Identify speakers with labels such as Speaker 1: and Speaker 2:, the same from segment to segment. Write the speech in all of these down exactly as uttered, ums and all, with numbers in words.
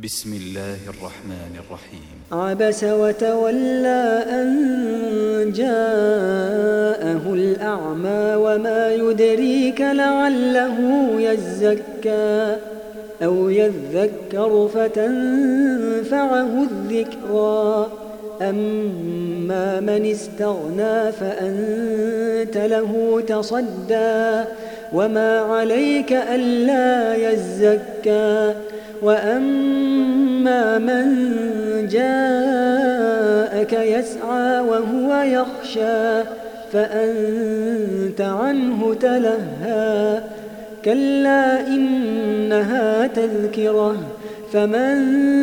Speaker 1: بسم الله الرحمن الرحيم.
Speaker 2: عبس وتولى أن جاءه الأعمى وما يدريك لعله يزكى أو يذكر فتنفعه الذكرى أما من استغنى فأنت له تصدى وما عليك ألا يزكى وأما من جاءك يسعى وهو يخشى فأنت عنه تلهى كلا إنها تذكرة فمن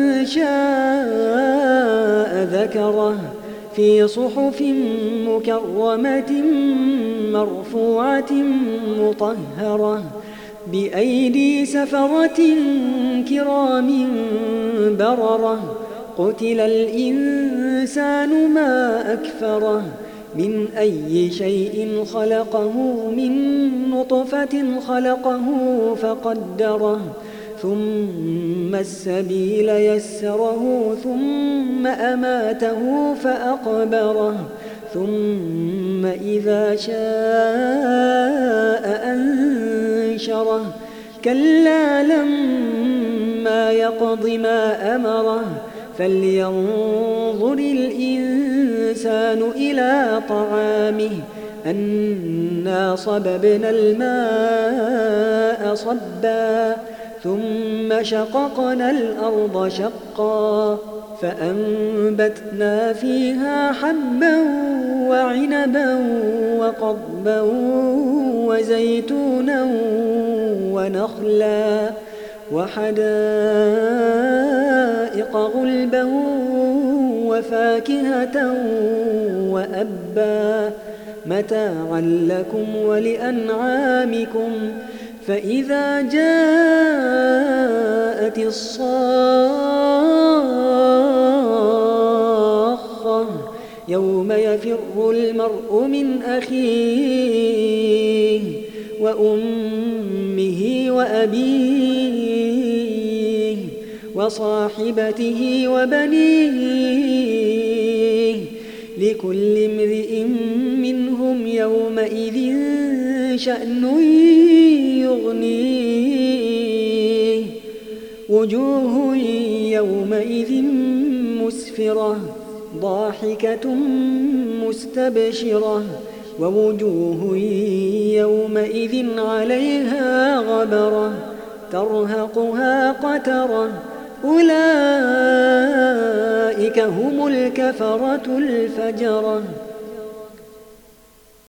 Speaker 2: شاء ذكره في صحف مكرمة مرفوعة مطهرة بأيدي سفرة كرام بررة قتل الإنسان ما أكفره من أي شيء خلقه من نطفة خلقه فقدره ثم السبيل يسره ثم أماته فأقبره ثم إذا شاء أنشره كلا لما يقض ما أمره فلينظر الإنسان إلى طعامه أنا صببنا الماء صبا ثم شققنا الأرض شقا فأنبتنا فيها حبا وعنبا وقضبا وزيتونا ونخلا وحدائق غلبا وفاكهة وأبا متاعا لكم ولأنعامكم فإذا جاءت الصاخة يوم يفر المرء من أخيه وأمه وأبيه وصاحبته وبنيه لكل امرئ منهم يومئذ شأن يغنيه وجوه يومئذ مسفرة ضاحكة مستبشرة ووجوه يومئذ عليها غبرة ترهقها قترة أولئك هم الكفرة الفجرة.